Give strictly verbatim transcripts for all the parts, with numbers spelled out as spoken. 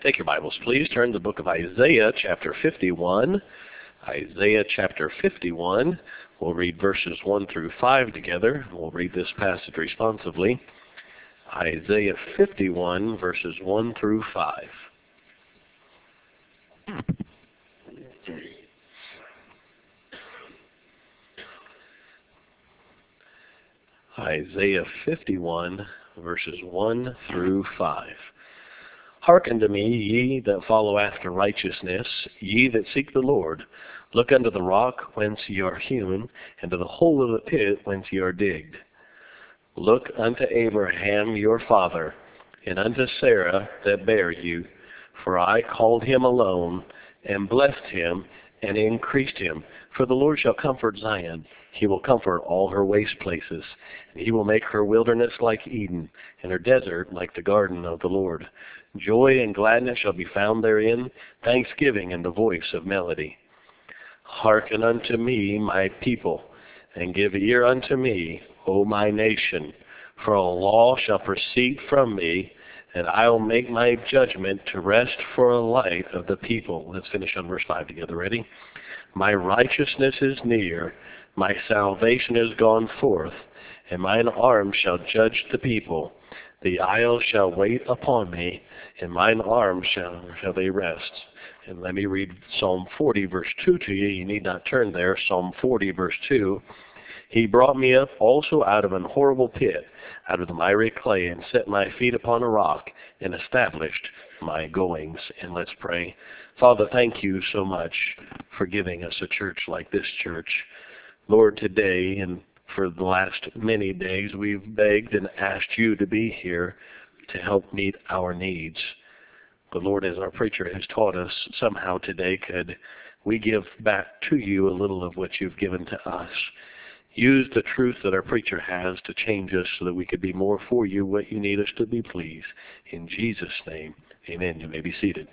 Take your Bibles, please. Turn to the book of Isaiah, chapter fifty-one. Isaiah, chapter fifty-one. We'll read verses one through five together. We'll read this passage responsively. Isaiah fifty-one, verses one through five. Isaiah fifty-one, verses one through five. Hearken to me, ye that follow after righteousness, ye that seek the Lord. Look unto the rock whence ye are hewn, and to the hole of the pit whence ye are digged. Look unto Abraham your father, and unto Sarah that bare you. For I called him alone, and blessed him, and increased him. For the Lord shall comfort Zion. He will comfort all her waste places. And he will make her wilderness like Eden, and her desert like the garden of the Lord. Joy and gladness shall be found therein, thanksgiving and the voice of melody. Hearken unto me, my people, and give ear unto me, O my nation. For a law shall proceed from me, and I will make my judgment to rest for a light of the people. Let's finish on verse five together. Ready? My righteousness is near, my salvation is gone forth, and mine arm shall judge the people. The isles shall wait upon me, and mine arm shall, shall they rest. And let me read Psalm forty, verse two to you. You need not turn there. Psalm forty, verse two. He brought me up also out of an horrible pit, out of the miry clay, and set my feet upon a rock, and established my goings. And let's pray. Father, thank you so much for giving us a church like this church. Lord, today and for the last many days, we've begged and asked you to be here to help meet our needs. But Lord, as our preacher has taught us, somehow today could we give back to you a little of what you've given to us. Use the truth that our preacher has to change us so that we could be more for you, what you need us to be, please. In Jesus' name, amen. You may be seated.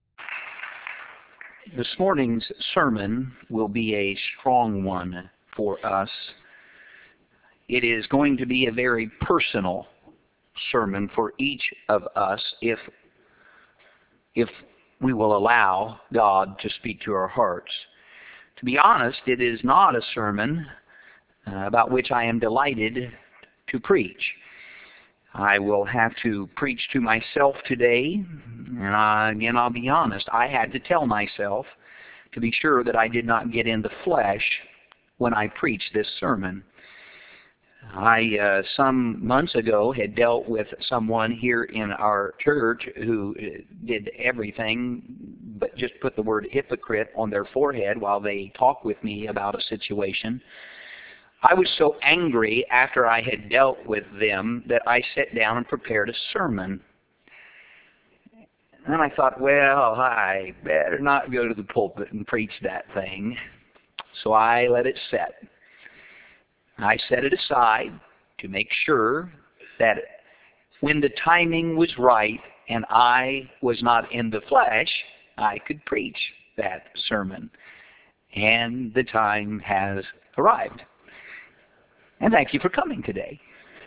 This morning's sermon will be a strong one for us. It is going to be a very personal sermon for each of us if, if we will allow God to speak to our hearts. To be honest, it is not a sermon uh, about which I am delighted to preach. I will have to preach to myself today, and I, again, I'll be honest, I had to tell myself to be sure that I did not get in the flesh when I preached this sermon. I, uh, some months ago, had dealt with someone here in our church who did everything but just put the word hypocrite on their forehead while they talked with me about a situation. I was so angry after I had dealt with them that I sat down and prepared a sermon. And then I thought, well, I better not go to the pulpit and preach that thing. So I let it set. I set it aside to make sure that when the timing was right and I was not in the flesh, I could preach that sermon. And the time has arrived. And thank you for coming today.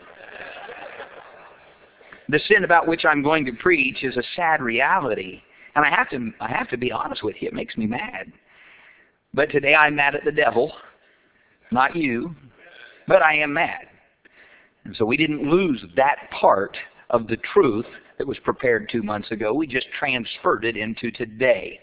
The sin about which I'm going to preach is a sad reality. And I have to, I have to be honest with you, it makes me mad. But today I'm mad at the devil, not you. But I am mad. And so we didn't lose that part of the truth that was prepared two months ago. We just transferred it into today.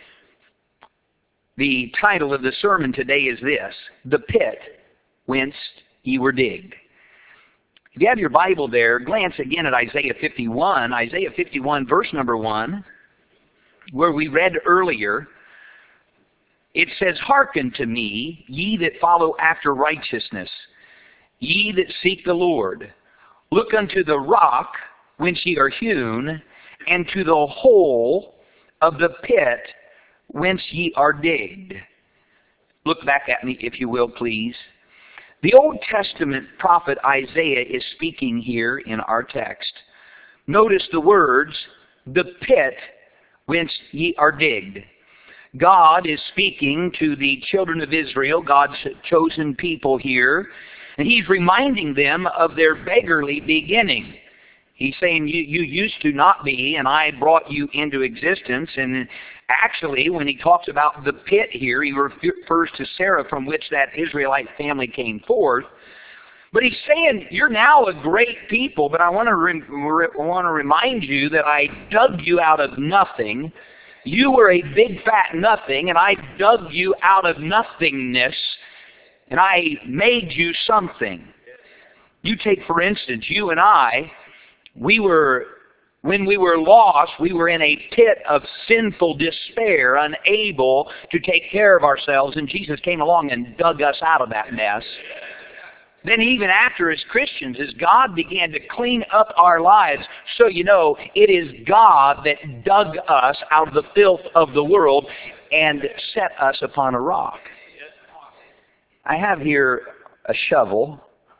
The title of the sermon today is this: The Pit Whence Ye Were Digged. If you have your Bible there, glance again at Isaiah fifty-one. Isaiah fifty-one, verse number one, where we read earlier, it says, Hearken to me, ye that follow after righteousness, ye that seek the Lord. Look unto the rock whence ye are hewn, and to the hole of the pit whence ye are digged. Look back at me, if you will, please. The Old Testament prophet Isaiah is speaking here in our text. Notice the words, the pit whence ye are digged. God is speaking to the children of Israel, God's chosen people here, and he's reminding them of their beggarly beginning. He's saying you, you used to not be, and I brought you into existence. And actually, when he talks about the pit here, he refers to Sarah, from which that Israelite family came forth. But he's saying, you're now a great people, but I want to re- re- want to remind you that I dug you out of nothing. You were a big fat nothing, and I dug you out of nothingness, and I made you something. You take, for instance, you and I, we were, when we were lost, we were in a pit of sinful despair, unable to take care of ourselves, and Jesus came along and dug us out of that mess. Then even after, as Christians, as God began to clean up our lives, so you know, it is God that dug us out of the filth of the world and set us upon a rock. I have here a shovel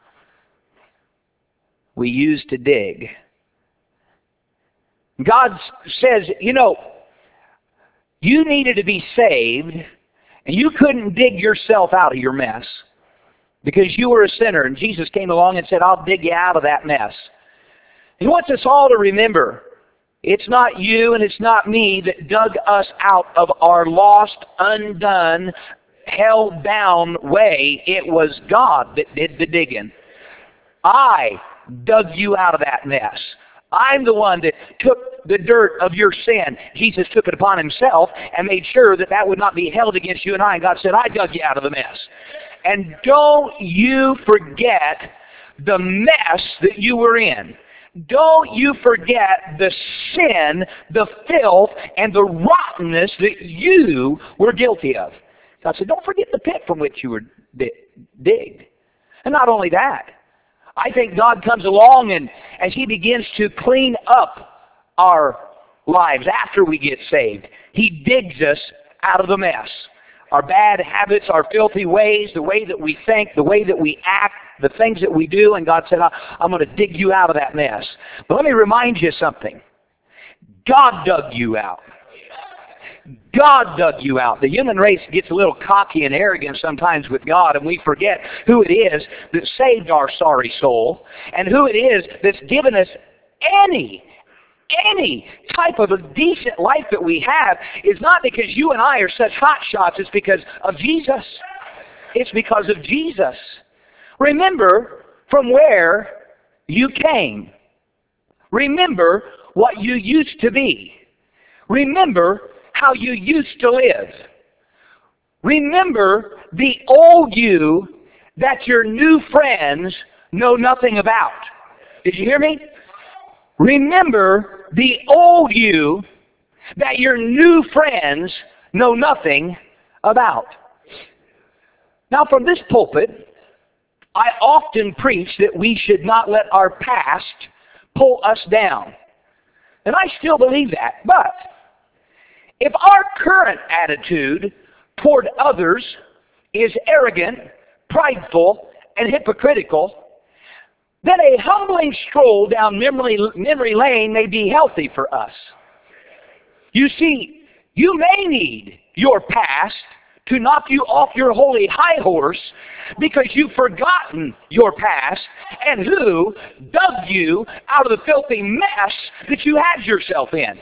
we use to dig. God says, you know, you needed to be saved, and you couldn't dig yourself out of your mess because you were a sinner, and Jesus came along and said, I'll dig you out of that mess. He wants us all to remember, it's not you and it's not me that dug us out of our lost, undone, held down way. It was God that did the digging. I dug you out of that mess. I'm the one that took the dirt of your sin. Jesus took it upon himself and made sure that that would not be held against you and I. And God said, I dug you out of the mess. And don't you forget the mess that you were in. Don't you forget the sin, the filth, and the rottenness that you were guilty of. God said, don't forget the pit from which you were digged. And not only that, I think God comes along and as he begins to clean up our lives after we get saved, he digs us out of the mess. Our bad habits, our filthy ways, the way that we think, the way that we act, the things that we do, and God said, I'm going to dig you out of that mess. But let me remind you something. God dug you out. God dug you out. The human race gets a little cocky and arrogant sometimes with God, and we forget who it is that saved our sorry soul, and who it is that's given us any Any type of a decent life that we have is not because you and I are such hot shots. It's because of Jesus. It's because of Jesus. Remember from where you came. Remember what you used to be. Remember how you used to live. Remember the old you that your new friends know nothing about. Did you hear me? Remember the old you that your new friends know nothing about. Now from this pulpit, I often preach that we should not let our past pull us down. And I still believe that. But if our current attitude toward others is arrogant, prideful, and hypocritical, then a humbling stroll down memory, memory lane may be healthy for us. You see, you may need your past to knock you off your holy high horse because you've forgotten your past and who dug you out of the filthy mess that you had yourself in.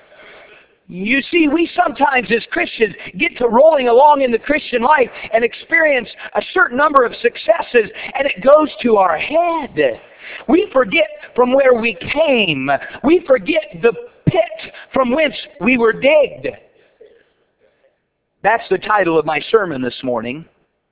You see, we sometimes as Christians get to rolling along in the Christian life and experience a certain number of successes, and it goes to our head. We forget from where we came. We forget the pit from whence we were digged. That's the title of my sermon this morning.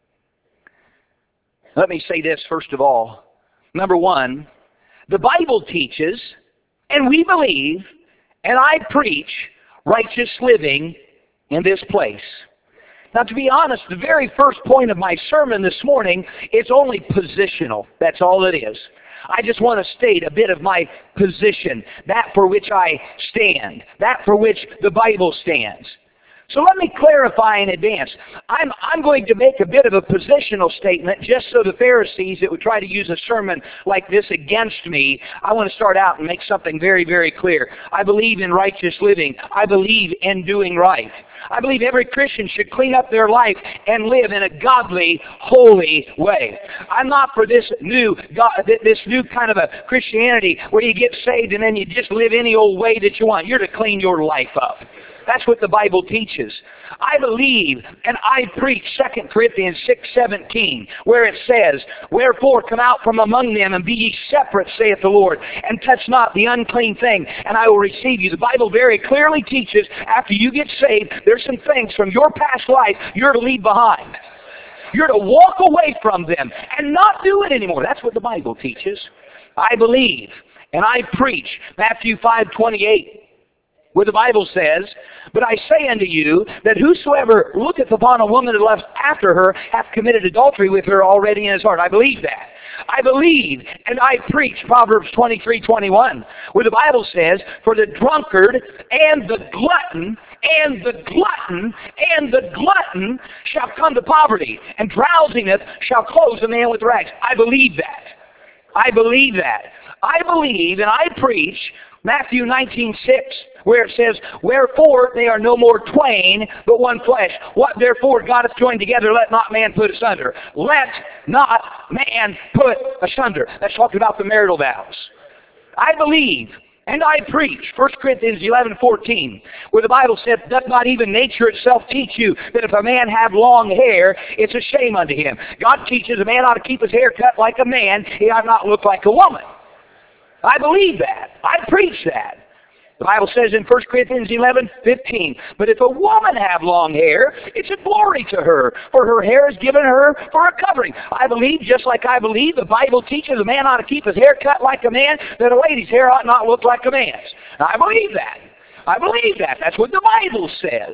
Let me say this first of all. Number one, the Bible teaches, and we believe, and I preach, righteous living in this place. Now, to be honest, the very first point of my sermon this morning, it's only positional. That's all it is. I just want to state a bit of my position, that for which I stand, that for which the Bible stands. So let me clarify in advance. I'm, I'm going to make a bit of a positional statement just so the Pharisees that would try to use a sermon like this against me, I want to start out and make something very, very clear. I believe in righteous living. I believe in doing right. I believe every Christian should clean up their life and live in a godly, holy way. I'm not for this new, God, this new kind of a Christianity where you get saved and then you just live any old way that you want. You're to clean your life up. That's what the Bible teaches. I believe and I preach Second Corinthians six seventeen, where it says, "Wherefore come out from among them, and be ye separate, saith the Lord, and touch not the unclean thing, and I will receive you." The Bible very clearly teaches after you get saved, there's some things from your past life you're to leave behind. You're to walk away from them and not do it anymore. That's what the Bible teaches. I believe and I preach Matthew five twenty-eight. Where the Bible says, "But I say unto you, that whosoever looketh upon a woman and lusts after her, hath committed adultery with her already in his heart." I believe that. I believe, and I preach Proverbs twenty-three twenty-one, where the Bible says, "For the drunkard and the glutton, and the glutton, and the glutton shall come to poverty, and drowsiness shall close a man with rags." I believe that. I believe that. I believe, and I preach Matthew nineteen six, where it says, "Wherefore they are no more twain, but one flesh. What therefore God hath joined together, let not man put asunder." Let not man put asunder. That's talking about the marital vows. I believe, and I preach First Corinthians eleven fourteen, where the Bible says, "Doth not even nature itself teach you, that if a man have long hair, it's a shame unto him?" God teaches a man ought to keep his hair cut like a man, he ought not look like a woman. I believe that. I preach that. The Bible says in First Corinthians eleven fifteen, "But if a woman have long hair, it's a glory to her, for her hair is given her for a covering." I believe, just like I believe the Bible teaches a man ought to keep his hair cut like a man, that a lady's hair ought not look like a man's. I believe that. I believe that. That's what the Bible says.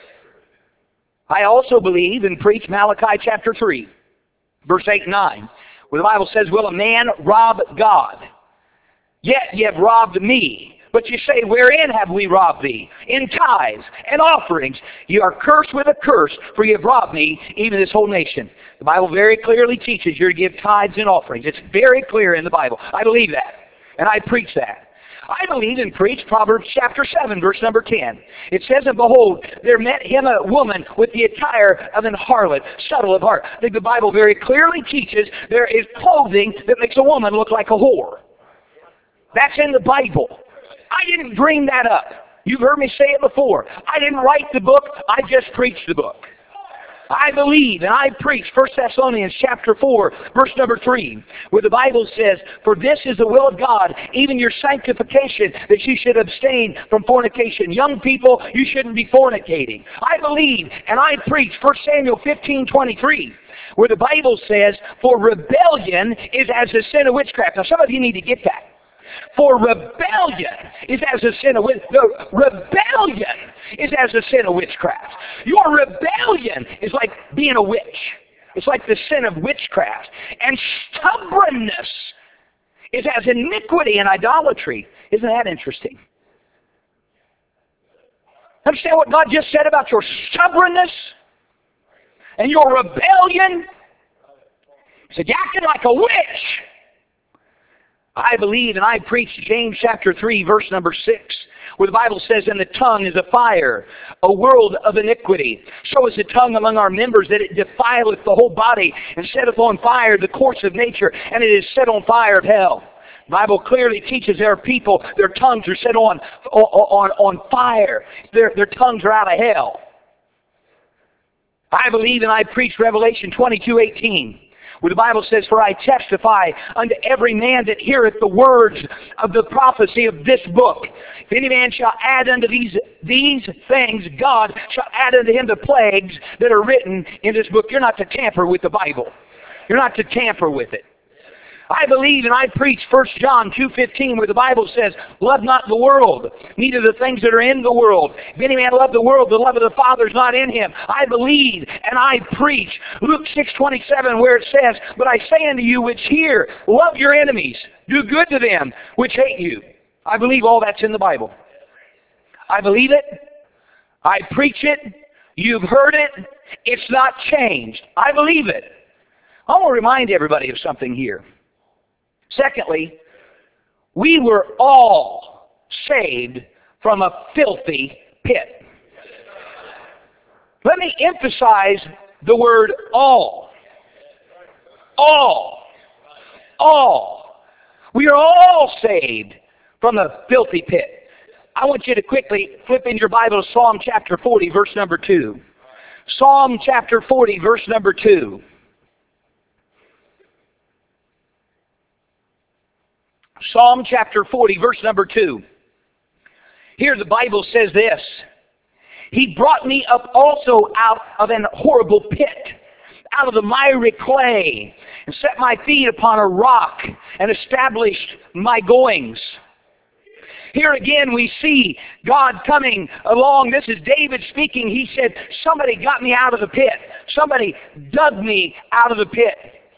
I also believe and preach Malachi chapter three, verse eight and nine, where the Bible says, "Will a man rob God? Yet ye have robbed me. But you say, wherein have we robbed thee? In tithes and offerings. You are cursed with a curse, for you have robbed me, even this whole nation." The Bible very clearly teaches you're to give tithes and offerings. It's very clear in the Bible. I believe that. And I preach that. I believe and preach Proverbs chapter seven, verse number ten. It says, "And behold, there met him a woman with the attire of an harlot, subtle of heart." I think the Bible very clearly teaches there is clothing that makes a woman look like a whore. That's in the Bible. I didn't dream that up. You've heard me say it before. I didn't write the book. I just preached the book. I believe and I preach First Thessalonians chapter four, verse number three, where the Bible says, "For this is the will of God, even your sanctification, that you should abstain from fornication." Young people, you shouldn't be fornicating. I believe and I preach First Samuel fifteen twenty-three, where the Bible says, "For rebellion is as the sin of witchcraft." Now some of you need to get that. For rebellion is as a sin of witchcraft. No, rebellion is as a sin of witchcraft. Your rebellion is like being a witch. It's like the sin of witchcraft. And stubbornness is as iniquity and idolatry. Isn't that interesting? Understand what God just said about your stubbornness and your rebellion? He said, "You're acting like a witch." I believe and I preach James chapter three, verse number six, where the Bible says, "And the tongue is a fire, a world of iniquity. So is the tongue among our members, that it defileth the whole body, and setteth on fire the course of nature, and it is set on fire of hell." The Bible clearly teaches there are people, their tongues are set on, on, on fire. Their, their tongues are out of hell. I believe and I preach Revelation twenty-two eighteen. Where the Bible says, "For I testify unto every man that heareth the words of the prophecy of this book. If any man shall add unto these these things, God shall add unto him the plagues that are written in this book." You're not to tamper with the Bible. You're not to tamper with it. I believe and I preach First John two fifteen, where the Bible says, "Love not the world, neither the things that are in the world. If any man love the world, the love of the Father is not in him." I believe and I preach Luke six twenty-seven, where it says, "But I say unto you which hear, love your enemies, do good to them which hate you." I believe all that's in the Bible. I believe it. I preach it. You've heard it. It's not changed. I believe it. I want to remind everybody of something here. Secondly, we were all saved from a filthy pit. Let me emphasize the word all. All. All. We are all saved from the filthy pit. I want you to quickly flip in your Bible to Psalm chapter forty, verse number two. Psalm chapter forty, verse number two. Psalm chapter forty, verse number two. Here the Bible says this. He brought me up also out of an horrible pit, out of the miry clay, and set my feet upon a rock, and established my goings. Here again we see God coming along. This is David speaking. He said, somebody got me out of the pit. Somebody dug me out of the pit.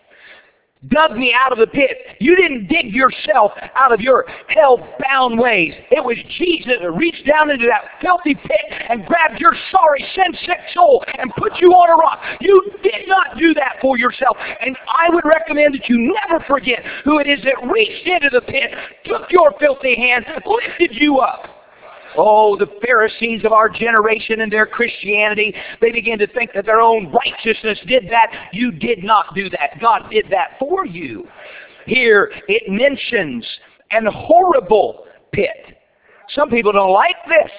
Dug me out of the pit. You didn't dig yourself out of your hell-bound ways. It was Jesus that reached down into that filthy pit and grabbed your sorry, sin-sick soul and put you on a rock. You did not do that for yourself. And I would recommend that you never forget who it is that reached into the pit, took your filthy hand, lifted you up. Oh, the Pharisees of our generation and their Christianity, they begin to think that their own righteousness did that. You did not do that. God did that for you. Here it mentions an horrible pit. Some people don't like this.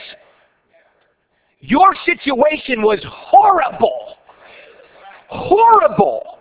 Your situation was horrible. Horrible.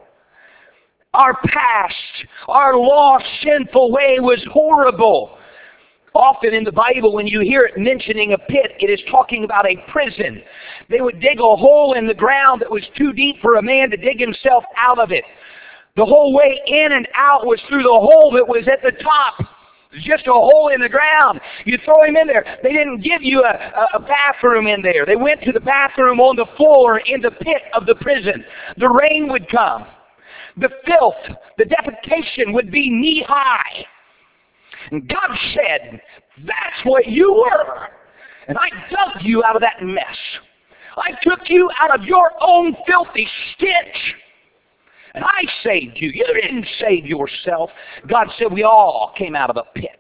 Our past, our lost, sinful way was horrible. Often in the Bible, when you hear it mentioning a pit, it is talking about a prison. They would dig a hole in the ground that was too deep for a man to dig himself out of it. The whole way in and out was through the hole that was at the top. It was just a hole in the ground. You throw him in there. They didn't give you a, a, a bathroom in there. They went to the bathroom on the floor in the pit of the prison. The rain would come. The filth, the defecation would be knee-high. And God said, that's what you were. And I dug you out of that mess. I took you out of your own filthy stench. And I saved you. You didn't save yourself. God said we all came out of a pit.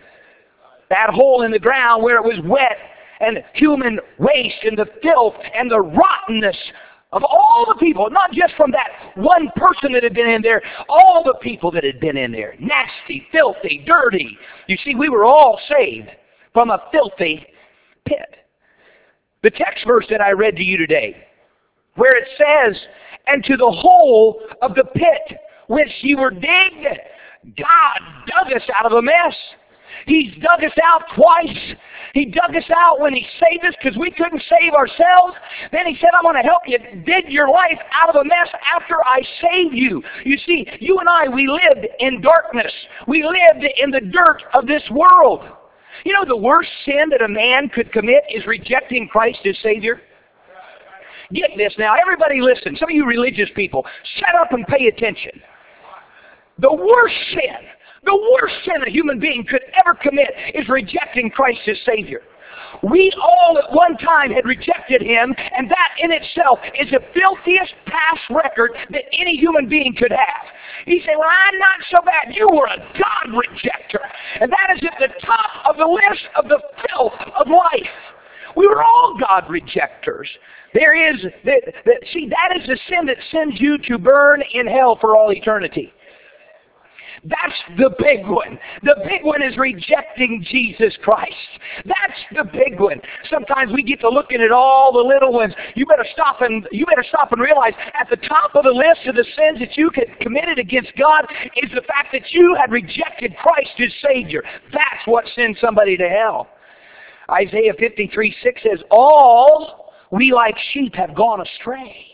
That hole in the ground where it was wet and human waste and the filth and the rottenness of all the people, not just from that one person that had been in there, all the people that had been in there. Nasty, filthy, dirty. You see, we were all saved from a filthy pit. The text verse that I read to you today, where it says, and to the hole of the pit which you were digged, God dug us out of a mess. He's dug us out twice. He dug us out when He saved us because we couldn't save ourselves. Then He said, I'm going to help you dig your life out of a mess after I save you. You see, you and I, we lived in darkness. We lived in the dirt of this world. You know, the worst sin that a man could commit is rejecting Christ as Savior. Get this now. Everybody listen. Some of you religious people, shut up and pay attention. The worst sin The worst sin a human being could ever commit is rejecting Christ as Savior. We all at one time had rejected Him, and that in itself is the filthiest past record that any human being could have. He said, well, I'm not so bad. You were a God rejecter. And that is at the top of the list of the filth of life. We were all God rejectors. There is, that, that, see, that is the sin that sends you to burn in hell for all eternity. That's the big one. The big one is rejecting Jesus Christ. That's the big one. Sometimes we get to looking at all the little ones. You better stop and you better stop and realize at the top of the list of the sins that you had committed against God is the fact that you had rejected Christ as Savior. That's what sends somebody to hell. Isaiah fifty-three six says, all we like sheep have gone astray.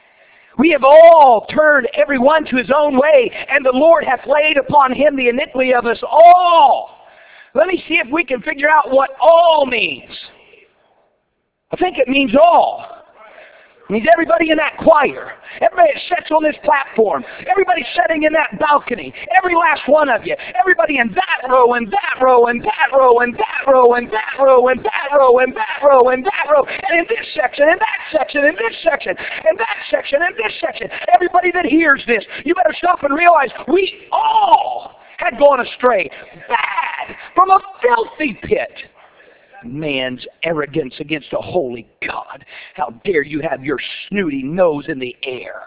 We have all turned every one to his own way, and the Lord hath laid upon Him the iniquity of us all. Let me see if we can figure out what all means. I think it means all. means everybody in that choir, everybody that sits on this platform, everybody sitting in that balcony, every last one of you, everybody in that row and that row and that row and that row and that row and that row and that row and that row, and in this section, and that section, and this section, and that section, and this section, everybody that hears this, you better stop and realize we all had gone astray, bad, from a filthy pit. Man's arrogance against a holy God. How dare you have your snooty nose in the air?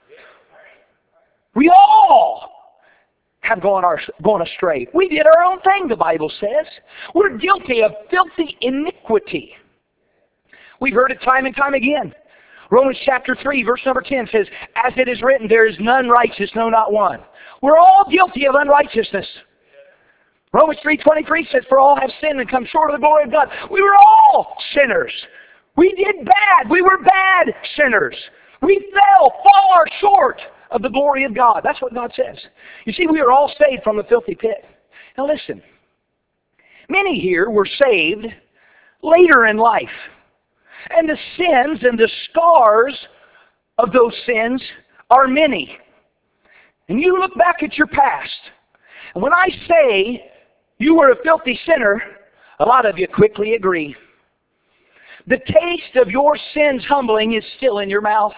We all have gone, our, gone astray. We did our own thing, the Bible says. We're guilty of filthy iniquity. We've heard it time and time again. Romans chapter three, verse number ten says, as it is written, there is none righteous, no, not one. We're all guilty of unrighteousness. Romans three twenty-three says, for all have sinned and come short of the glory of God. We were all sinners. We did bad. We were bad sinners. We fell far short of the glory of God. That's what God says. You see, we are all saved from the filthy pit. Now listen, many here were saved later in life. And the sins and the scars of those sins are many. And you look back at your past, and when I say you were a filthy sinner, a lot of you quickly agree. The taste of your sins humbling is still in your mouth.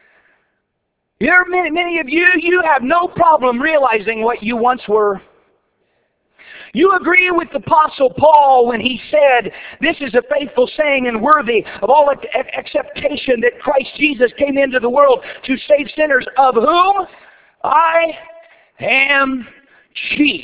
There are many, many of you, you have no problem realizing what you once were. You agree with the Apostle Paul when he said, this is a faithful saying and worthy of all acceptation that Christ Jesus came into the world to save sinners, of whom I am chief.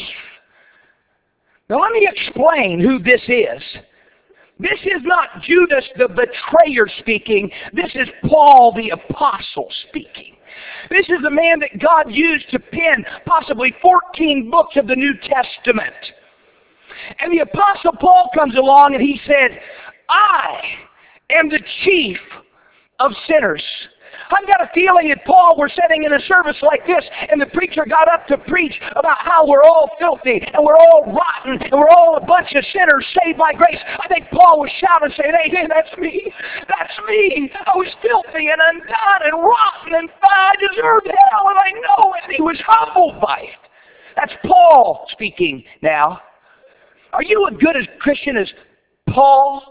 Now let me explain who this is. This is not Judas the betrayer speaking. This is Paul the apostle speaking. This is the man that God used to pen possibly fourteen books of the New Testament. And the apostle Paul comes along and he said, I am the chief of sinners. I've got a feeling if Paul were sitting in a service like this and the preacher got up to preach about how we're all filthy and we're all rotten and we're all a bunch of sinners saved by grace, I think Paul would shout and say, hey, hey, that's me. That's me. I was filthy and undone and rotten and I deserved hell and I know it. He was humbled by it. That's Paul speaking now. Are you as good a Christian as Paul?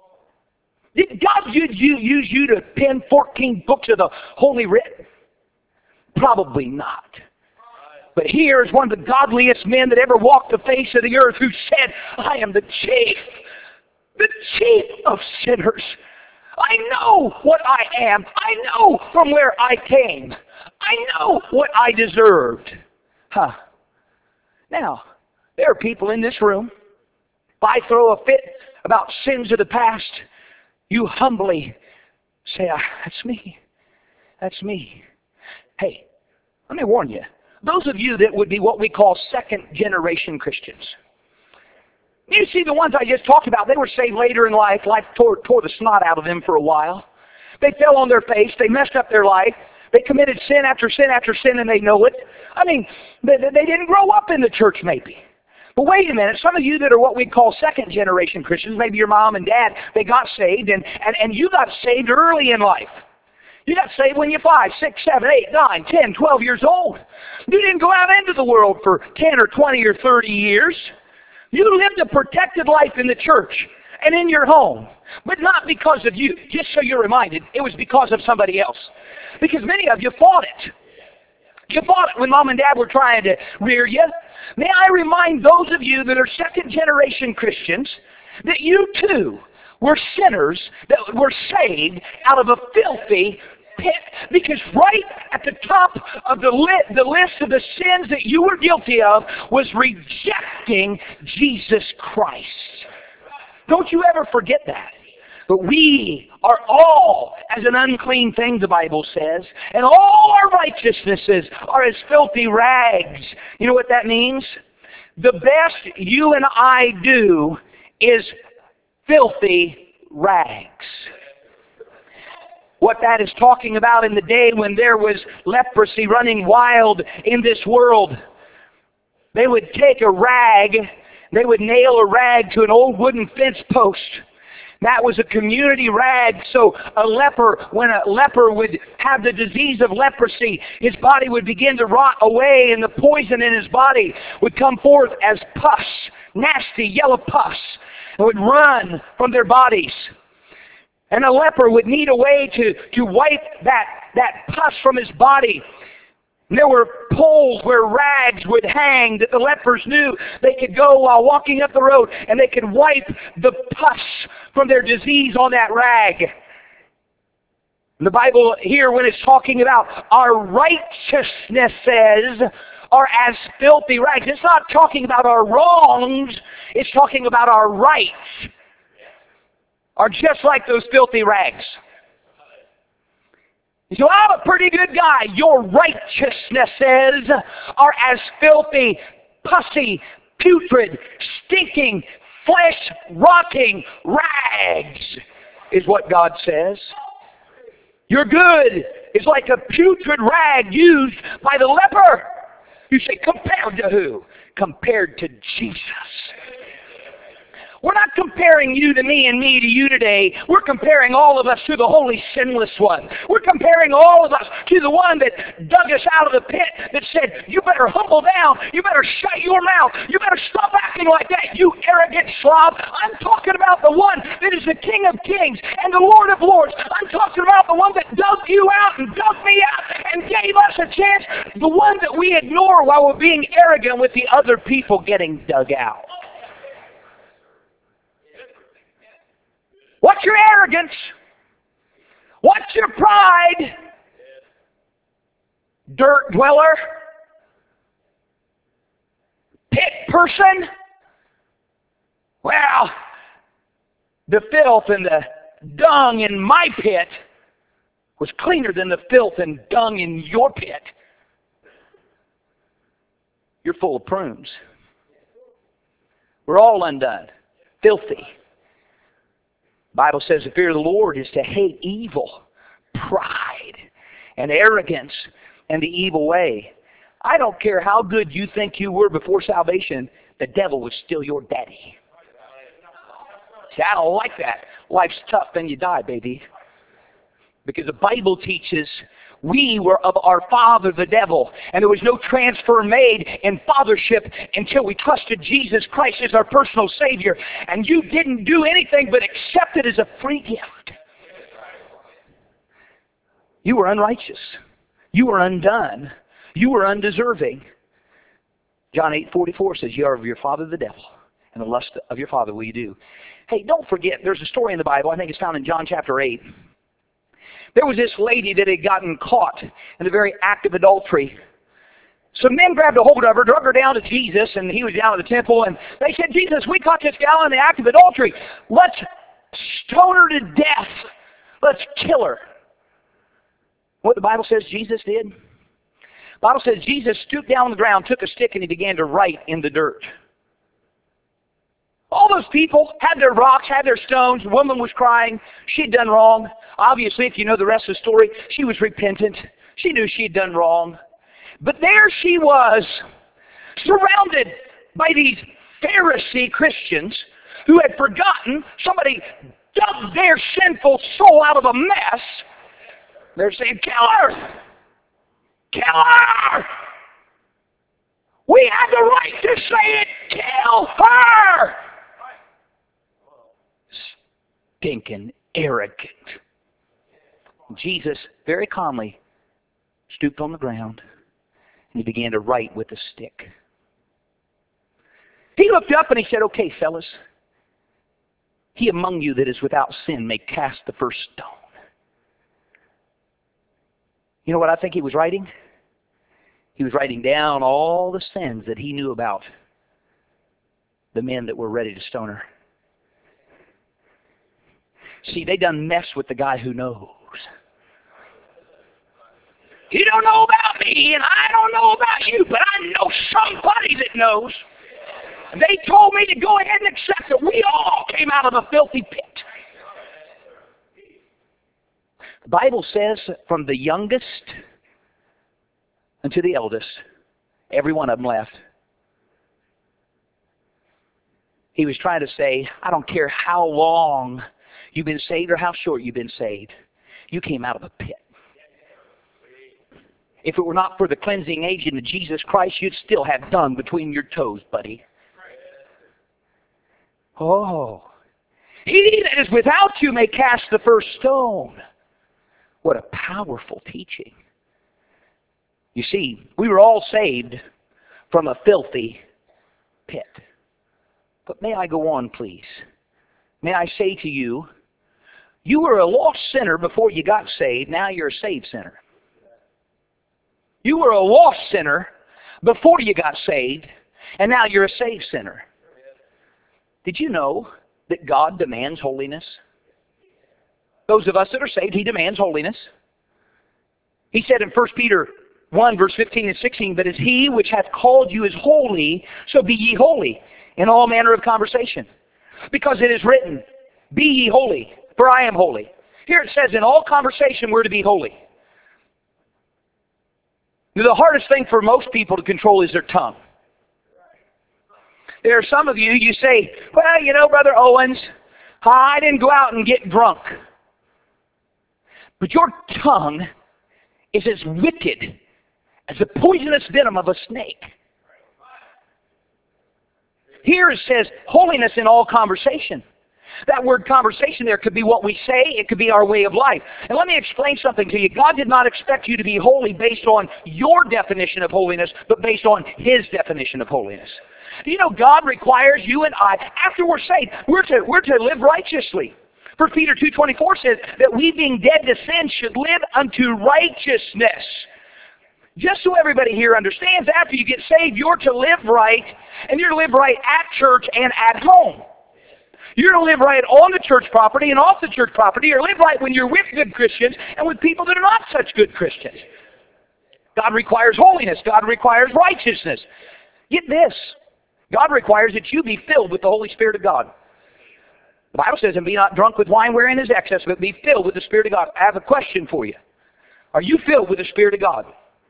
Did God use you, use you to pen fourteen books of the Holy Writ? Probably not. But here is one of the godliest men that ever walked the face of the earth who said, I am the chief, the chief of sinners. I know what I am. I know from where I came. I know what I deserved. Huh. Now, there are people in this room, if I throw a fit about sins of the past, you humbly say, ah, that's me. That's me. Hey, let me warn you. Those of you that would be what we call second generation Christians. You see the ones I just talked about, they were saved later in life. Life tore, tore the snot out of them for a while. They fell on their face. They messed up their life. They committed sin after sin after sin and they know it. I mean, they, they didn't grow up in the church maybe. But wait a minute, some of you that are what we call second generation Christians, maybe your mom and dad, they got saved and, and, and you got saved early in life. You got saved when you're five, six, seven, eight, nine, ten, twelve years old. You didn't go out into the world for ten or twenty or thirty years. You lived a protected life in the church and in your home. But not because of you, just so you're reminded, it was because of somebody else. Because many of you fought it. You fought it when mom and dad were trying to rear you. May I remind those of you that are second generation Christians that you too were sinners that were saved out of a filthy pit. Because right at the top of the, li- the list of the sins that you were guilty of was rejecting Jesus Christ. Don't you ever forget that. But we are all as an unclean thing, the Bible says, and all our righteousnesses are as filthy rags. You know what that means? The best you and I do is filthy rags. What that is talking about in the day when there was leprosy running wild in this world, they would take a rag, they would nail a rag to an old wooden fence post, That was a community rag, so a leper, when a leper would have the disease of leprosy, his body would begin to rot away, and the poison in his body would come forth as pus, nasty yellow pus, and would run from their bodies. And a leper would need a way to, to wipe that, that pus from his body. And there were poles where rags would hang that the lepers knew they could go while walking up the road, and they could wipe the pus from their disease on that rag. The Bible here, when it's talking about our righteousnesses are as filthy rags, it's not talking about our wrongs, it's talking about our rights are just like those filthy rags. You say, well, I'm a pretty good guy. Your righteousnesses are as filthy, pussy, putrid, stinking, flesh-rotting rags, is what God says. Your good is like a putrid rag used by the leper. You say, compared to who? Compared to Jesus. We're not comparing you to me and me to you today. We're comparing all of us to the holy, sinless one. We're comparing all of us to the one that dug us out of the pit, that said, you better humble down. You better shut your mouth. You better stop acting like that, you arrogant slob. I'm talking about the one that is the King of kings and the Lord of lords. I'm talking about the one that dug you out and dug me out and gave us a chance. The one that we ignore while we're being arrogant with the other people getting dug out. What's your arrogance? What's your pride? Dirt dweller? Pit person? Well, the filth and the dung in my pit was cleaner than the filth and dung in your pit. You're full of prunes. We're all undone, filthy. The Bible says the fear of the Lord is to hate evil, pride, and arrogance, and the evil way. I don't care how good you think you were before salvation, the devil was still your daddy. See, I don't like that. Life's tough, then you die, baby. Because the Bible teaches we were of our father, the devil, and there was no transfer made in fathership until we trusted Jesus Christ as our personal Savior. And you didn't do anything but accept it as a free gift. You were unrighteous. You were undone. You were undeserving. John eight forty-four says, you are of your father, the devil, and the lust of your father will you do. Hey, don't forget, there's a story in the Bible, I think it's found in John chapter eight. There was this lady that had gotten caught in the very act of adultery. So men grabbed a hold of her, drug her down to Jesus, and he was down at the temple, and they said, Jesus, we caught this gal in the act of adultery. Let's stone her to death. Let's kill her. What the Bible says Jesus did? The Bible says Jesus stooped down on the ground, took a stick, and he began to write in the dirt. All those people had their rocks, had their stones. The woman was crying. She'd done wrong. Obviously, if you know the rest of the story, she was repentant. She knew she'd done wrong. But there she was, surrounded by these Pharisee Christians who had forgotten. Somebody dug their sinful soul out of a mess. They're saying, kill her! Kill her! We have the right to say it! Kill her! Stinking arrogant. Jesus very calmly stooped on the ground and he began to write with a stick. He looked up and he said, okay, fellas, he among you that is without sin may cast the first stone. You know what I think he was writing? He was writing down all the sins that he knew about the men that were ready to stone her. See, they done mess with the guy who knows. You don't know about me, and I don't know about you, but I know somebody that knows. And they told me to go ahead and accept it. We all came out of a filthy pit. The Bible says from the youngest unto the eldest, every one of them left. He was trying to say, I don't care how long You've been saved, or how short you've been saved. You came out of a pit. If it were not for the cleansing agent of Jesus Christ, you'd still have dung between your toes, buddy. Oh. He that is without you may cast the first stone. What a powerful teaching. You see, we were all saved from a filthy pit. But may I go on, please? May I say to you, you were a lost sinner before you got saved. Now you're a saved sinner. You were a lost sinner before you got saved, and now you're a saved sinner. Did you know that God demands holiness? Those of us that are saved, He demands holiness. He said in First Peter one, verse fifteen and sixteen, "But as He which hath called you is holy, so be ye holy in all manner of conversation. Because it is written, Be ye holy, for I am holy." Here it says, in all conversation we're to be holy. The hardest thing for most people to control is their tongue. There are some of you, you say, well, you know, Brother Owens, I didn't go out and get drunk. But your tongue is as wicked as the poisonous venom of a snake. Here it says, holiness in all conversation. That word conversation there could be what we say, it could be our way of life. And let me explain something to you. God did not expect you to be holy based on your definition of holiness, but based on His definition of holiness. Do you know God requires you and I, after we're saved, we're to, we're to live righteously. First Peter two twenty-four says that we being dead to sin should live unto righteousness. Just so everybody here understands, after you get saved, you're to live right, and you're to live right at church and at home. You're to live right on the church property and off the church property, or live right when you're with good Christians and with people that are not such good Christians. God requires holiness. God requires righteousness. Get this. God requires that you be filled with the Holy Spirit of God. The Bible says, and be not drunk with wine wherein is excess, but be filled with the Spirit of God. I have a question for you. Are you filled with the Spirit of God?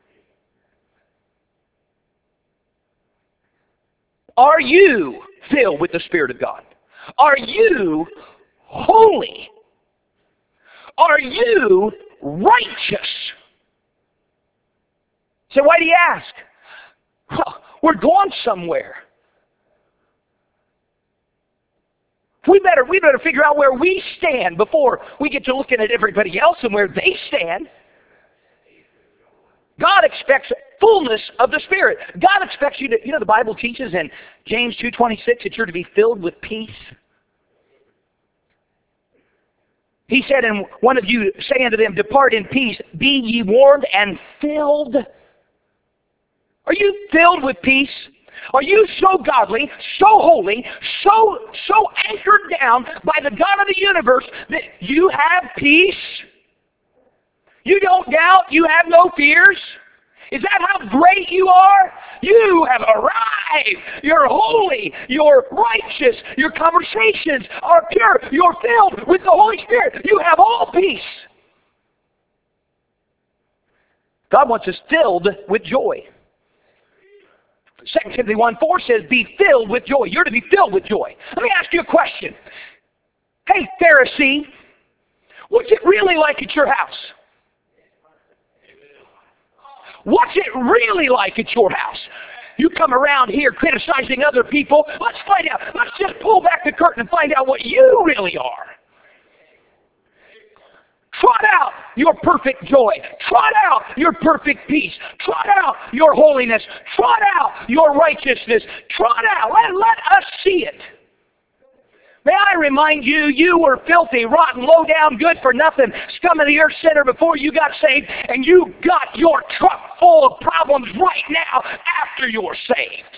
Are you filled with the Spirit of God? Are you holy? Are you righteous? So why do you ask? Well, we're going somewhere. We better, we better figure out where we stand before we get to looking at everybody else and where they stand. God expects fullness of the Spirit. God expects you to, you know, the Bible teaches in James two twenty-six that you're to be filled with peace. He said, and one of you say unto them, depart in peace, be ye warned and filled. Are you filled with peace? Are you so godly, so holy, so, so anchored down by the God of the universe that you have peace? You don't doubt, you have no fears? Is that how great you are? You have arrived. You're holy. You're righteous. Your conversations are pure. You're filled with the Holy Spirit. You have all peace. God wants us filled with joy. Second Timothy one four says, be filled with joy. You're to be filled with joy. Let me ask you a question. Hey, Pharisee, what's it really like at your house? What's it really like at your house? You come around here criticizing other people. Let's find out. Let's just pull back the curtain and find out what you really are. Trot out your perfect joy. Trot out your perfect peace. Trot out your holiness. Trot out your righteousness. Trot out. Let, let us see it. May I remind you, you were filthy, rotten, low-down, good-for-nothing, scum of the earth sinner before you got saved, and you got your truck full of problems right now after you're saved.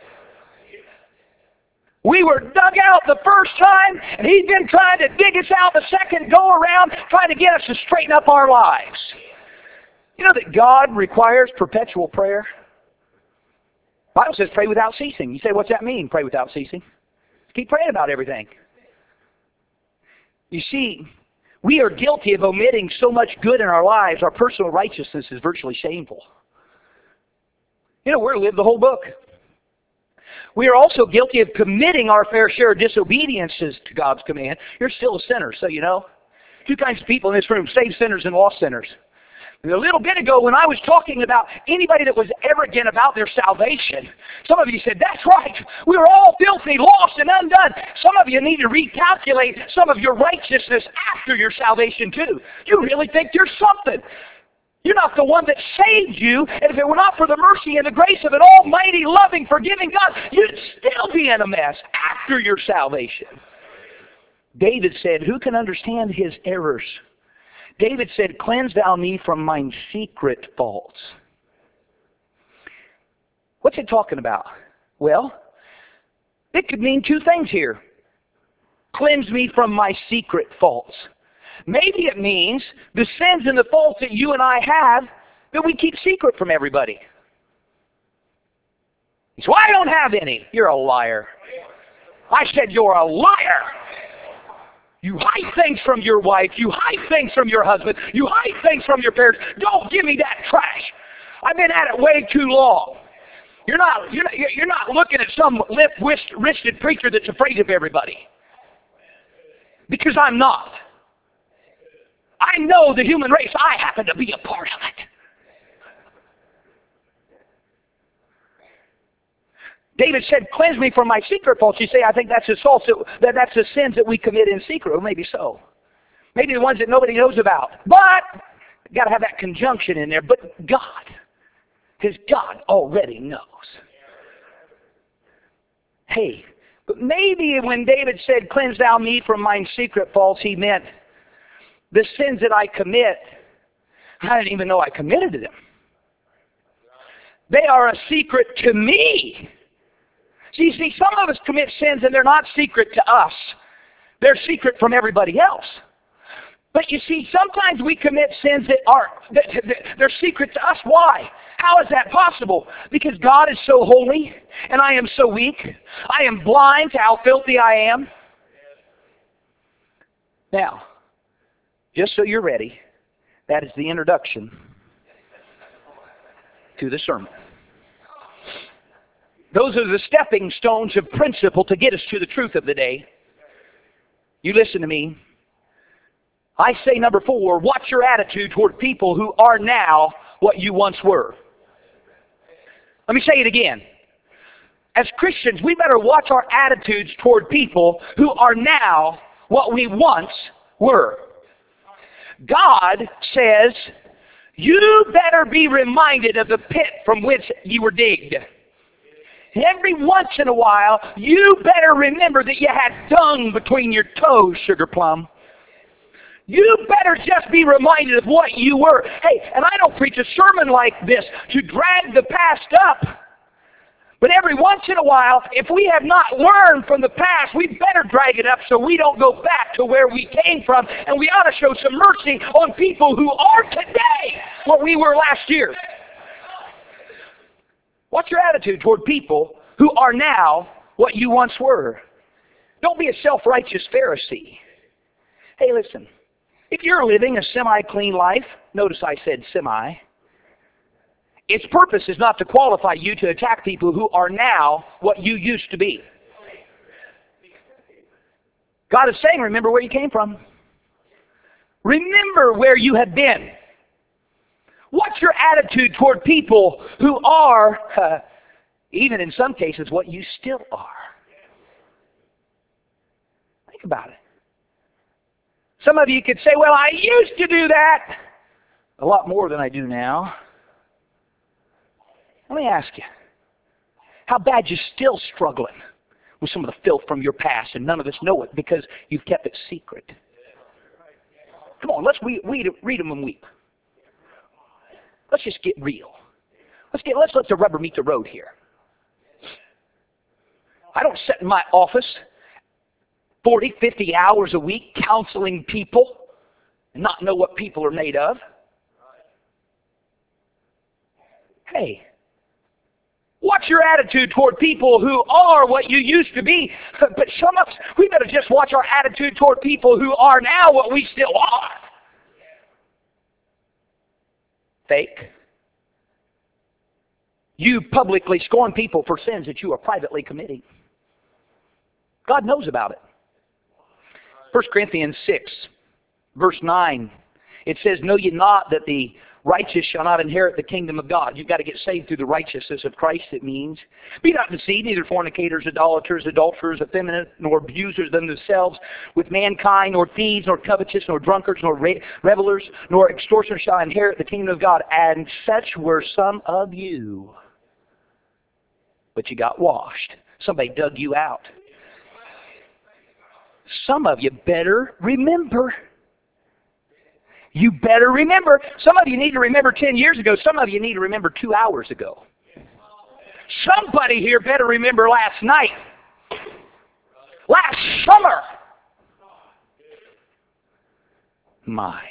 We were dug out the first time, and He's been trying to dig us out the second go-around, trying to get us to straighten up our lives. You know that God requires perpetual prayer? The Bible says pray without ceasing. You say, what's that mean, pray without ceasing? Keep praying about everything. You see, we are guilty of omitting so much good in our lives. Our personal righteousness is virtually shameful. You know, we're to live the whole book. We are also guilty of committing our fair share of disobediences to God's command. You're still a sinner, so you know. Two kinds of people in this room, saved sinners and lost sinners. A little bit ago when I was talking about anybody that was arrogant about their salvation, some of you said, that's right, we were all filthy, lost, and undone. Some of you need to recalculate some of your righteousness after your salvation too. You really think you're something. You're not the one that saved you, and if it were not for the mercy and the grace of an almighty, loving, forgiving God, you'd still be in a mess after your salvation. David said, who can understand his errors? David said, cleanse thou me from mine secret faults. What's it talking about? Well, it could mean two things here. Cleanse me from my secret faults. Maybe it means the sins and the faults that you and I have that we keep secret from everybody. He said, well, I don't have any. You're a liar. I said you're a liar. You hide things from your wife. You hide things from your husband. You hide things from your parents. Don't give me that trash. I've been at it way too long. You're not, you're not, you're not looking at some limp-wristed preacher that's afraid of everybody. Because I'm not. I know the human race. I happen to be a part of it. David said, cleanse me from my secret faults. You say, I think that's the faults that, that's the sins that we commit in secret. Well, maybe so. Maybe the ones that nobody knows about. But, got to have that conjunction in there. But God, because God already knows. Hey, but maybe when David said, cleanse thou me from mine secret faults, he meant the sins that I commit, I didn't even know I committed to them. They are a secret to me. So you see, some of us commit sins and they're not secret to us. They're secret from everybody else. But you see, sometimes we commit sins that are, that, that, they're secret to us. Why? How is that possible? Because God is so holy and I am so weak. I am blind to how filthy I am. Now, just so you're ready, that is the introduction to the sermon. Those are the stepping stones of principle to get us to the truth of the day. You listen to me. I say number four, watch your attitude toward people who are now what you once were. Let me say it again. As Christians, we better watch our attitudes toward people who are now what we once were. God says, you better be reminded of the pit from which you were digged. Every once in a while, you better remember that you had dung between your toes, sugar plum. You better just be reminded of what you were. Hey, and I don't preach a sermon like this to drag the past up. But every once in a while, if we have not learned from the past, we better drag it up so we don't go back to where we came from. And we ought to show some mercy on people who are today what we were last year. What's your attitude toward people who are now what you once were? Don't be a self-righteous Pharisee. Hey, listen. If you're living a semi-clean life, notice I said semi, its purpose is not to qualify you to attack people who are now what you used to be. God is saying, remember where you came from. Remember where you have been. What's your attitude toward people who are, uh, even in some cases, what you still are? Think about it. Some of you could say, well, I used to do that a lot more than I do now. Let me ask you, how bad you're still struggling with some of the filth from your past and none of us know it because you've kept it secret. Come on, let's read, read, read them and weep. Let's just get real. Let's get let's let the rubber meet the road here. I don't sit in my office forty, fifty hours a week counseling people and not know what people are made of. Hey, what's your attitude toward people who are what you used to be? But some of us, we better just watch our attitude toward people who are now what we still are. Fake. You publicly scorn people for sins that you are privately committing. God knows about it. First Corinthians six, verse nine, it says, know ye not that the righteous shall not inherit the kingdom of God. You've got to get saved through the righteousness of Christ, it means. Be not deceived, neither fornicators, idolaters, adulterers, effeminate, nor abusers of themselves with mankind, nor thieves, nor covetous, nor drunkards, nor revelers, nor extortioners shall inherit the kingdom of God. And such were some of you. But you got washed. Somebody dug you out. Some of you better remember. You better remember. Some of you need to remember ten years ago. Some of you need to remember two hours ago. Somebody here better remember last night. Last summer. My.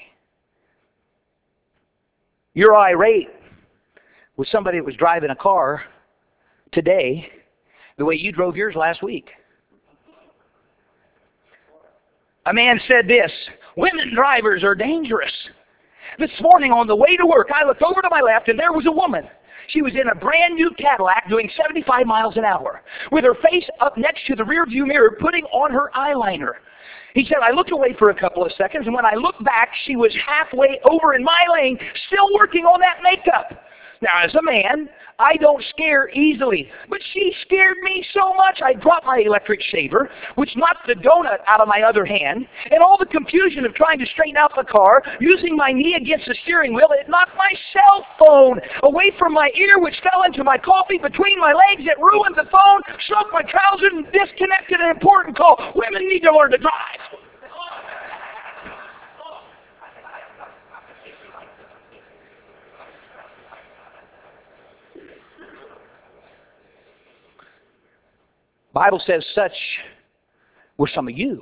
You're irate with somebody that was driving a car today the way you drove yours last week. A man said this, women drivers are dangerous. This morning on the way to work, I looked over to my left and there was a woman. She was in a brand new Cadillac doing seventy-five miles an hour with her face up next to the rear view mirror putting on her eyeliner. He said, I looked away for a couple of seconds and when I looked back, she was halfway over in my lane still working on that makeup. Now, as a man, I don't scare easily, but she scared me so much I dropped my electric shaver, which knocked the donut out of my other hand, and all the confusion of trying to straighten out the car, using my knee against the steering wheel, it knocked my cell phone away from my ear, which fell into my coffee between my legs. It ruined the phone, soaked my trousers, and disconnected an important call. Women need to learn to drive. Bible says such were some of you.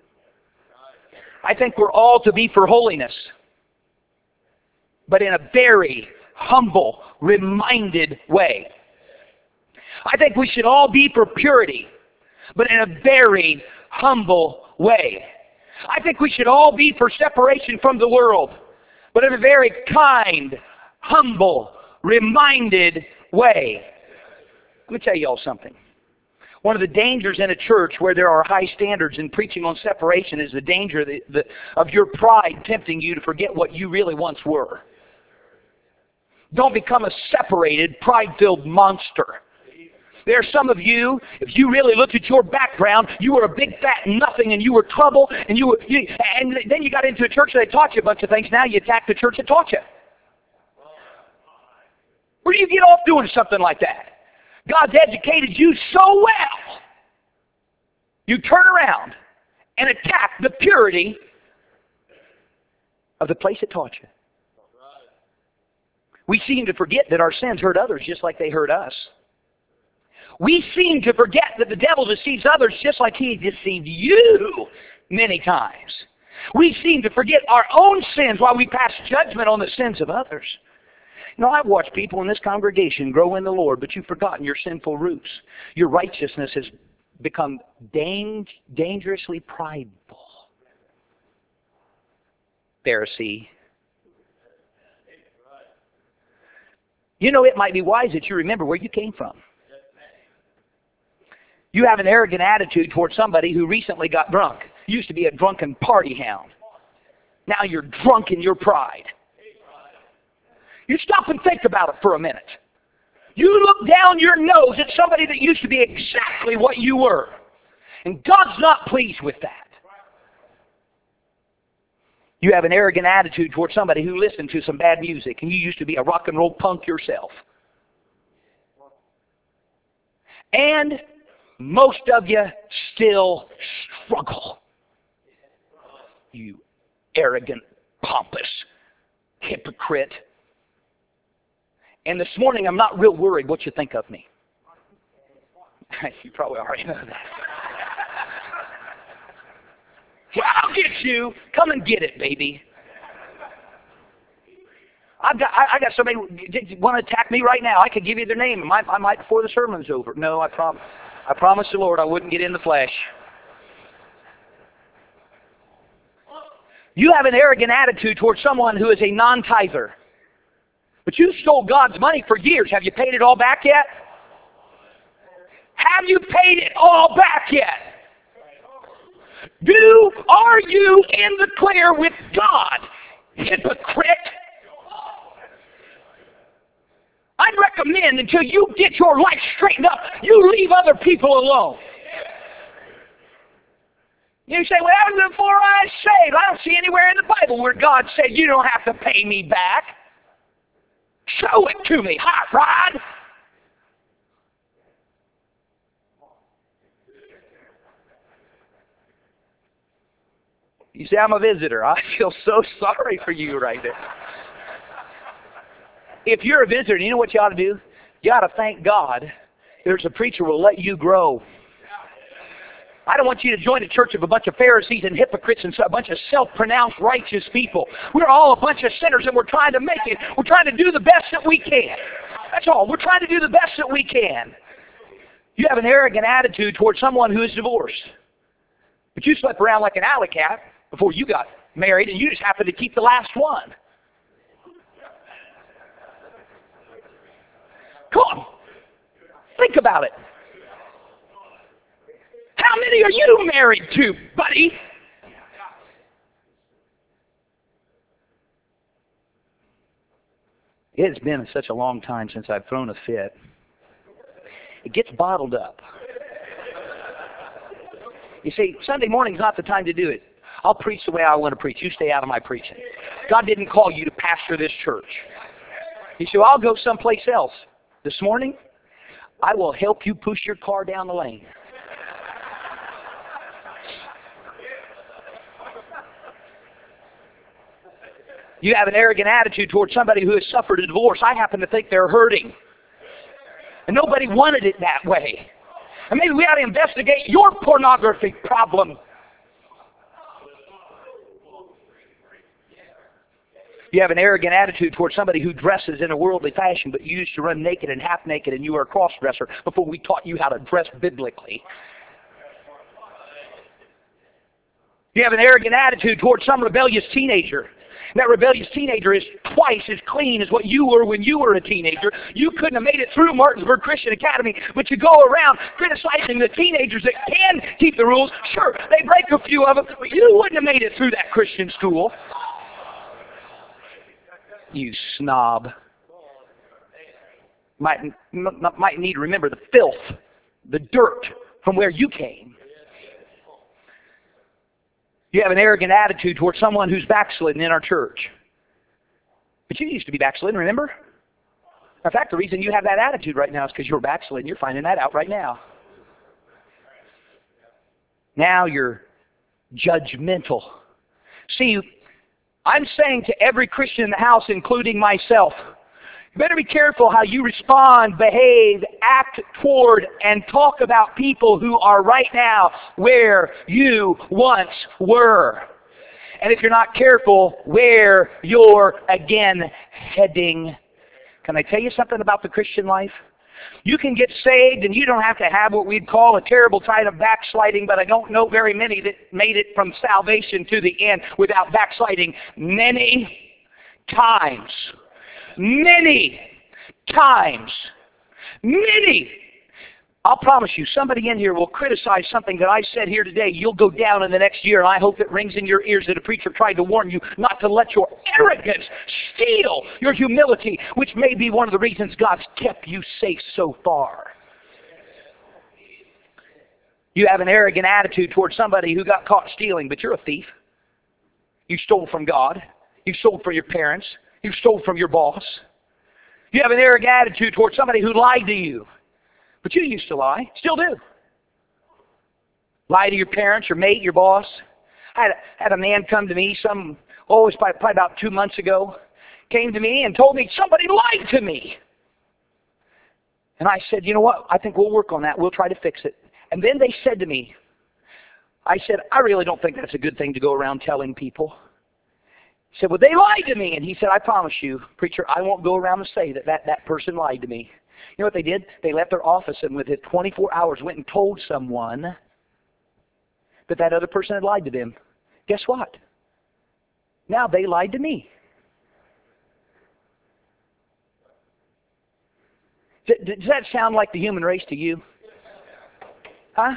I think we're all to be for holiness, but in a very humble, reminded way. I think we should all be for purity, but in a very humble way. I think we should all be for separation from the world, but in a very kind, humble, reminded way. Let me tell you all something. One of the dangers in a church where there are high standards in preaching on separation is the danger that, that, of your pride tempting you to forget what you really once were. Don't become a separated, pride-filled monster. There are some of you, if you really looked at your background, you were a big fat nothing and you were trouble, and you were, you, and then you got into a church that taught you a bunch of things. Now you attack the church that taught you. Where do you get off doing something like that? God's educated you so well. You turn around and attack the purity of the place that taught you. We seem to forget that our sins hurt others just like they hurt us. We seem to forget that the devil deceives others just like he deceived you many times. We seem to forget our own sins while we pass judgment on the sins of others. You know, I've watched people in this congregation grow in the Lord, but you've forgotten your sinful roots. Your righteousness has become dang, dangerously prideful. Pharisee. You know, it might be wise that you remember where you came from. You have an arrogant attitude towards somebody who recently got drunk. You used to be a drunken party hound. Now you're drunk in your pride. You stop and think about it for a minute. You look down your nose at somebody that used to be exactly what you were. And God's not pleased with that. You have an arrogant attitude towards somebody who listened to some bad music and you used to be a rock and roll punk yourself. And most of you still struggle. You arrogant, pompous hypocrite. And this morning, I'm not real worried what you think of me. You probably already know that. Well, I'll get you. Come and get it, baby. I've got, I, I got somebody want to attack me right now. I could give you their name. I might, I might before the sermon's over. No, I prom, I promised the Lord I wouldn't get in the flesh. You have an arrogant attitude towards someone who is a non-tither. But you stole God's money for years. Have you paid it all back yet? Have you paid it all back yet? Do, are you in the clear with God, hypocrite? I'd recommend until you get your life straightened up, you leave other people alone. You say, well, that was before I was saved. I don't see anywhere in the Bible where God said you don't have to pay me back. Show it to me, hot rod. You say, I'm a visitor. I feel so sorry for you right there. If you're a visitor, you know what you ought to do? You ought to thank God there's a preacher who will let you grow. I don't want you to join a church of a bunch of Pharisees and hypocrites and a bunch of self-pronounced righteous people. We're all a bunch of sinners and we're trying to make it. We're trying to do the best that we can. That's all. We're trying to do the best that we can. You have an arrogant attitude towards someone who is divorced. But you slept around like an alley cat before you got married and you just happened to keep the last one. Come on. Think about it. How many are you married to, buddy? It's been such a long time since I've thrown a fit. It gets bottled up. You see, Sunday morning's not the time to do it. I'll preach the way I want to preach. You stay out of my preaching. God didn't call you to pastor this church. You say, well, I'll go someplace else. This morning, I will help you push your car down the lane. You have an arrogant attitude towards somebody who has suffered a divorce. I happen to think they're hurting. And nobody wanted it that way. And maybe we ought to investigate your pornography problem. You have an arrogant attitude towards somebody who dresses in a worldly fashion, but you used to run naked and half naked and you were a cross-dresser before we taught you how to dress biblically. You have an arrogant attitude towards some rebellious teenager. And that rebellious teenager is twice as clean as what you were when you were a teenager. You couldn't have made it through Martinsburg Christian Academy, but you go around criticizing the teenagers that can keep the rules. Sure, they break a few of them, but you wouldn't have made it through that Christian school. You snob. Might, might need to remember the filth, the dirt from where you came. You have an arrogant attitude towards someone who's backslidden in our church. But you used to be backslidden, remember? In fact, the reason you have that attitude right now is because you're backslidden. You're finding that out right now. Now you're judgmental. See, I'm saying to every Christian in the house, including myself, you better be careful how you respond, behave, act toward, and talk about people who are right now where you once were. And if you're not careful, where you're again heading. Can I tell you something about the Christian life? You can get saved and you don't have to have what we'd call a terrible time of backsliding, but I don't know very many that made it from salvation to the end without backsliding many times. Many times. Many. I'll promise you, somebody in here will criticize something that I said here today. You'll go down in the next year, and I hope it rings in your ears that a preacher tried to warn you not to let your arrogance steal your humility, which may be one of the reasons God's kept you safe so far. You have an arrogant attitude towards somebody who got caught stealing, but you're a thief. You stole from God. You stole from your parents. You stole from your boss. You have an arrogant attitude towards somebody who lied to you. But you used to lie. Still do. Lie to your parents, your mate, your boss. I had a, had a man come to me some, oh, it was probably, probably about two months ago. Came to me and told me somebody lied to me. And I said, you know what? I think we'll work on that. We'll try to fix it. And then they said to me, I said, I really don't think that's a good thing to go around telling people. He said, well, they lied to me. And he said, I promise you, preacher, I won't go around and say that that, that person lied to me. You know what they did? They left their office and within twenty-four hours went and told someone that that other person had lied to them. Guess what? Now they lied to me. D- does that sound like the human race to you? Huh?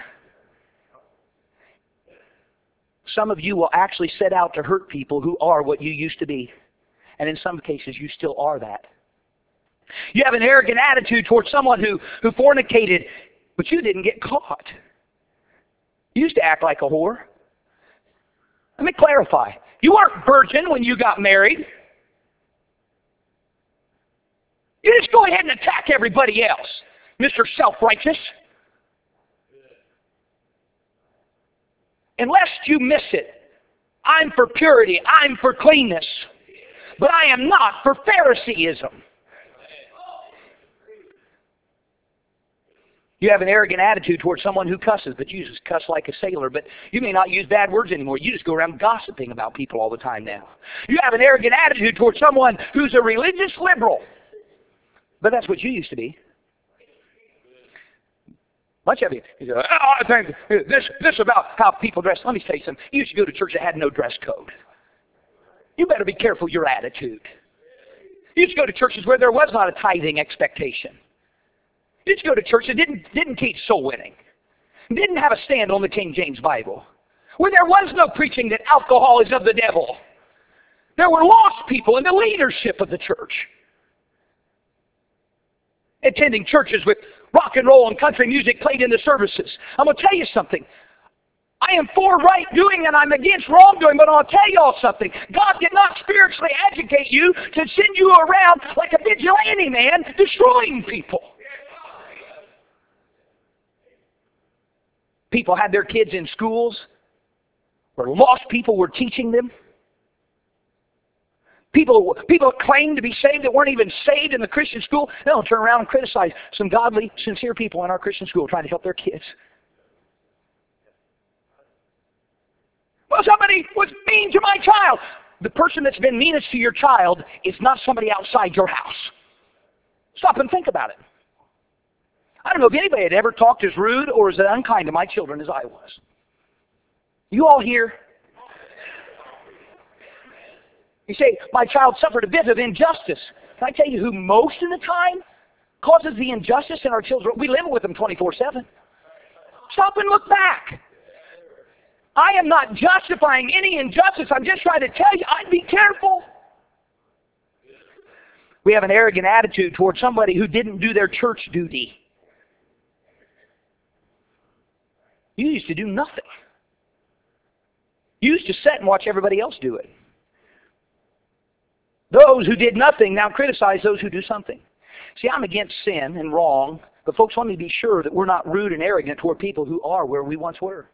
Some of you will actually set out to hurt people who are what you used to be. And in some cases, you still are that. You have an arrogant attitude towards someone who, who fornicated, but you didn't get caught. You used to act like a whore. Let me clarify. You weren't virgin when you got married. You just go ahead and attack everybody else, Mister Self-Righteous. Unless you miss it, I'm for purity, I'm for cleanness, but I am not for Phariseeism. You have an arrogant attitude towards someone who cusses, but you just cuss like a sailor. But you may not use bad words anymore. You just go around gossiping about people all the time now. You have an arrogant attitude towards someone who's a religious liberal. But that's what you used to be. Much of you, you say, oh, I think this, this about how people dress. Let me tell you something. You used to go to church that had no dress code. You better be careful your attitude. You used to go to churches where there was not a tithing expectation. You used to go to church that didn't, didn't teach soul winning. Didn't have a stand on the King James Bible. Where there was no preaching that alcohol is of the devil. There were lost people in the leadership of the church. Attending churches with rock and roll and country music played in the services. I'm going to tell you something. I am for right doing and I'm against wrongdoing, but I'll tell you all something. God did not spiritually educate you to send you around like a vigilante man destroying people. People had their kids in schools where lost people were teaching them. People, people claimed to be saved that weren't even saved in the Christian school. They'll turn around and criticize some godly, sincere people in our Christian school trying to help their kids. Well, somebody was mean to my child. The person that's been meanest to your child is not somebody outside your house. Stop and think about it. I don't know if anybody had ever talked as rude or as unkind to my children as I was. You all here? You say, my child suffered a bit of injustice. Can I tell you who most of the time causes the injustice in our children? We live with them twenty-four seven. Stop and look back. I am not justifying any injustice. I'm just trying to tell you, I'd be careful. We have an arrogant attitude towards somebody who didn't do their church duty. You used to do nothing. You used to sit and watch everybody else do it. Those who did nothing now criticize those who do something. See, I'm against sin and wrong, but folks, let me be sure that we're not rude and arrogant toward people who are where we once were.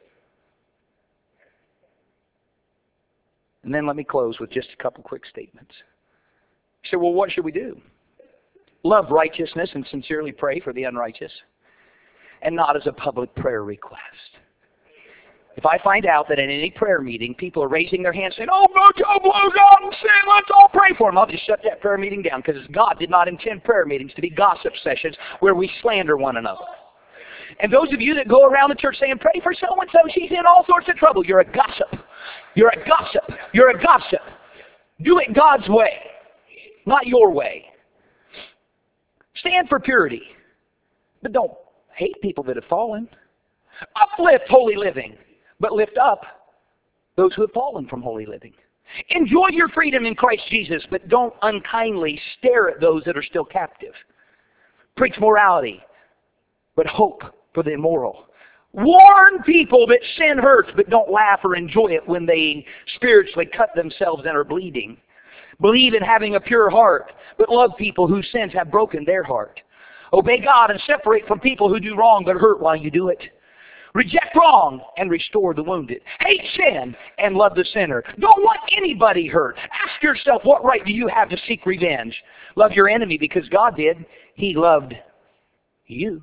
And then let me close with just a couple quick statements. You say, well, what should we do? Love righteousness and sincerely pray for the unrighteous, and not as a public prayer request. If I find out that in any prayer meeting, people are raising their hands saying, oh, go Joe blows out and sin, let's all pray for him, I'll just shut that prayer meeting down, because God did not intend prayer meetings to be gossip sessions where we slander one another. And those of you that go around the church saying, pray for so-and-so, she's in all sorts of trouble, you're a gossip. You're a gossip. You're a gossip. Do it God's way, not your way. Stand for purity, but don't hate people that have fallen. Uplift holy living, but lift up those who have fallen from holy living. Enjoy your freedom in Christ Jesus, but don't unkindly stare at those that are still captive. Preach morality, but hope for the immoral. Warn people that sin hurts, but don't laugh or enjoy it when they spiritually cut themselves and are bleeding. Believe in having a pure heart, but love people whose sins have broken their heart. Obey God and separate from people who do wrong but hurt while you do it. Reject wrong and restore the wounded. Hate sin and love the sinner. Don't want anybody hurt. Ask yourself, what right do you have to seek revenge? Love your enemy because God did. He loved you.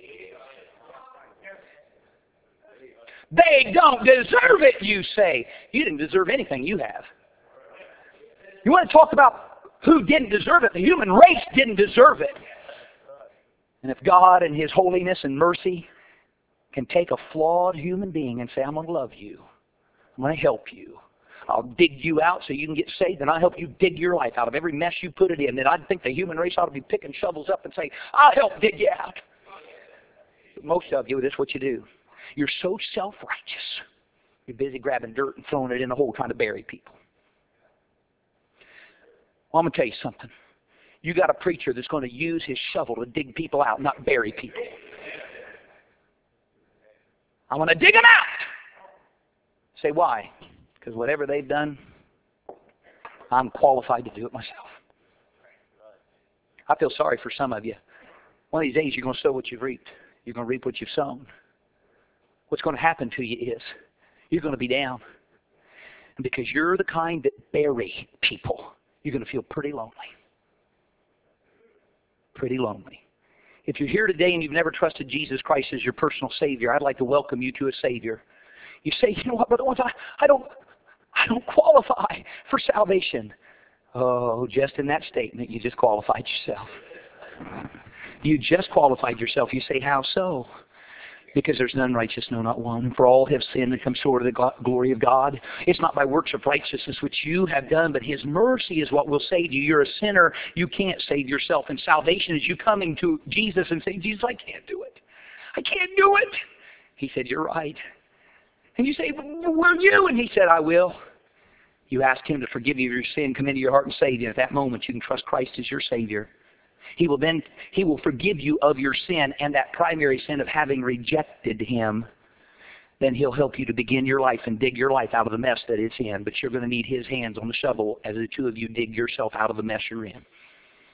They don't deserve it, you say. You didn't deserve anything you have. You want to talk about who didn't deserve it? The human race didn't deserve it. And if God in His holiness and mercy can take a flawed human being and say, I'm going to love you. I'm going to help you. I'll dig you out so you can get saved, and I'll help you dig your life out of every mess you put it in. Then I'd think the human race ought to be picking shovels up and saying, I'll help dig you out. But most of you, that's what you do. You're so self-righteous. You're busy grabbing dirt and throwing it in the hole trying to bury people. Well, I'm going to tell you something. You got a preacher that's going to use his shovel to dig people out, not bury people. I'm going to dig them out. Say, why? Because whatever they've done, I'm qualified to do it myself. I feel sorry for some of you. One of these days you're going to sow what you've reaped. You're going to reap what you've sown. What's going to happen to you is you're going to be down. And because you're the kind that bury people, you're going to feel pretty lonely. Pretty lonely. If you're here today and you've never trusted Jesus Christ as your personal Savior, I'd like to welcome you to a Savior. You say, you know what, Brother Owens, I, I don't I don't qualify for salvation. Oh, just in that statement, you just qualified yourself. You just qualified yourself. You say, how so? Because there's none righteous, no, not one. For all have sinned and come short of the glory of God. It's not by works of righteousness which you have done, but His mercy is what will save you. You're a sinner. You can't save yourself. And salvation is you coming to Jesus and saying, Jesus, I can't do it. I can't do it. He said, you're right. And you say, will you? And He said, I will. You ask Him to forgive you of your sin, come into your heart and save you. At that moment, you can trust Christ as your Savior. He will then, He will forgive you of your sin and that primary sin of having rejected Him. Then He'll help you to begin your life and dig your life out of the mess that it's in. But you're going to need His hands on the shovel as the two of you dig yourself out of the mess you're in.